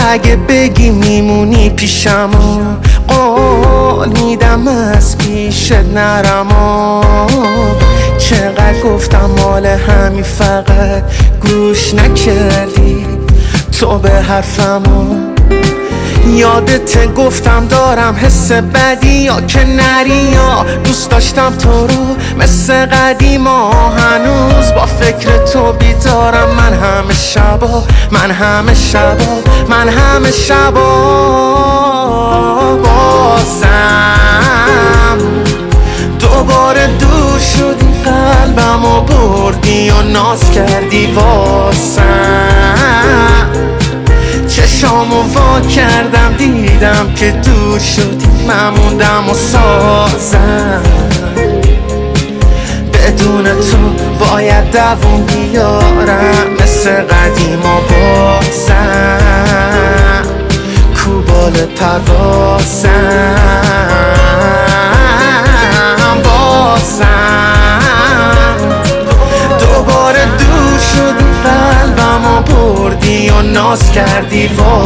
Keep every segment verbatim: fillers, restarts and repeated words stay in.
اگه بگی میمونی پیشم قول میدم از پیشت نرم. چقدر گفتم مال همین فقط گوش نکردی تو به حرفمو. یادت گفتم دارم حس بدی یا که نری یا دوست داشتم تو رو مثل قدیما. هنوز با فکر تو بیدارم من همه شبا من همه شبا من همه شبا. بازم دوباره دور شدی قلبمو بردی و ناز کردی واسم. چشامو وا کردم دیدم که دور شدی من موندم و سازم. بدون تو باید دووم بیارم مثل قدیما بازم. کوبال پروازم بازم. دوباره دور شدی قلبمو بردی و ناز کردی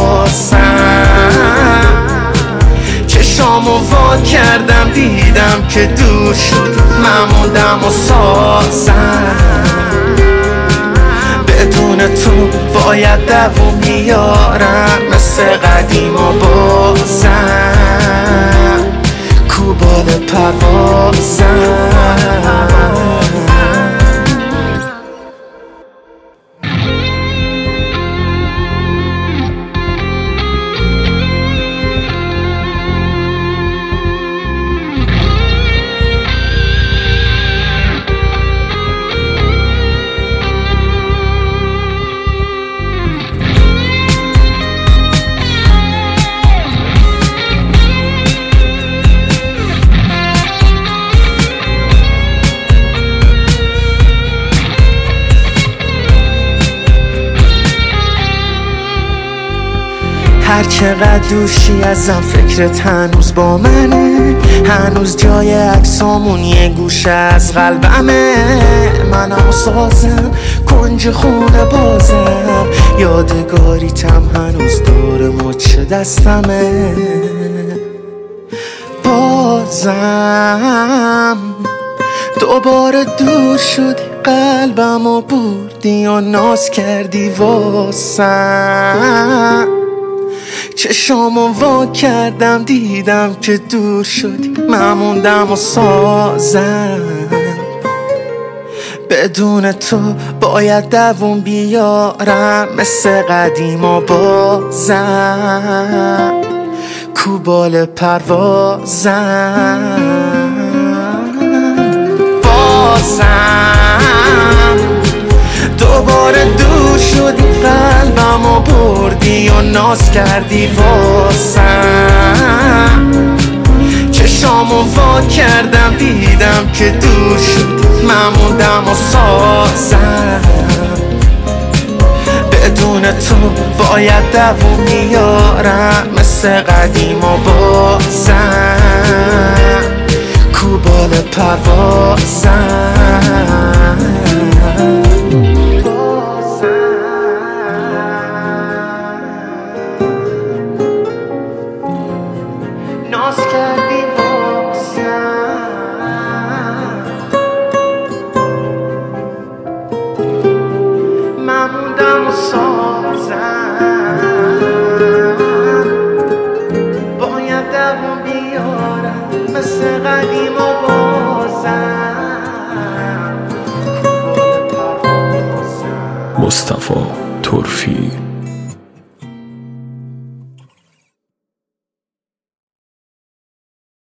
واسم. چشامو وا کردم دیدم که دور شدی من موندم و سازم. بدون تو باید دووم بیارم مثل قدیما بازم. کوبال پروازم. هر چقدر دوشی ازم فکرت هنوز با منه. هنوز جای عکسامون یه گوشه از قلبمه. منم سازم کنج خونه بازم. یادگاریتم هنوز داره مچ دستمه. بازم دوباره دور شدی قلبمو بردی و ناز کردی واسم. چشامو وا کردم دیدم که دور شدی من موندم و سازم. بدون تو باید دووم بیارم مثل قدیما بازم. کوبال پروازم بازم. دوباره دور شدی قلبمو بردی و ناز کردی واسم. چشامو وا کردم دیدم که دور شدی من موندم و سازم. بدون تو باید دووم بیارم مثل قدیما بازم. کوبال پروازم. ناز کردی واسم. من موندم و سازم. باید دووم بیارم مثل قدیما بازم. مصطفی طرفی.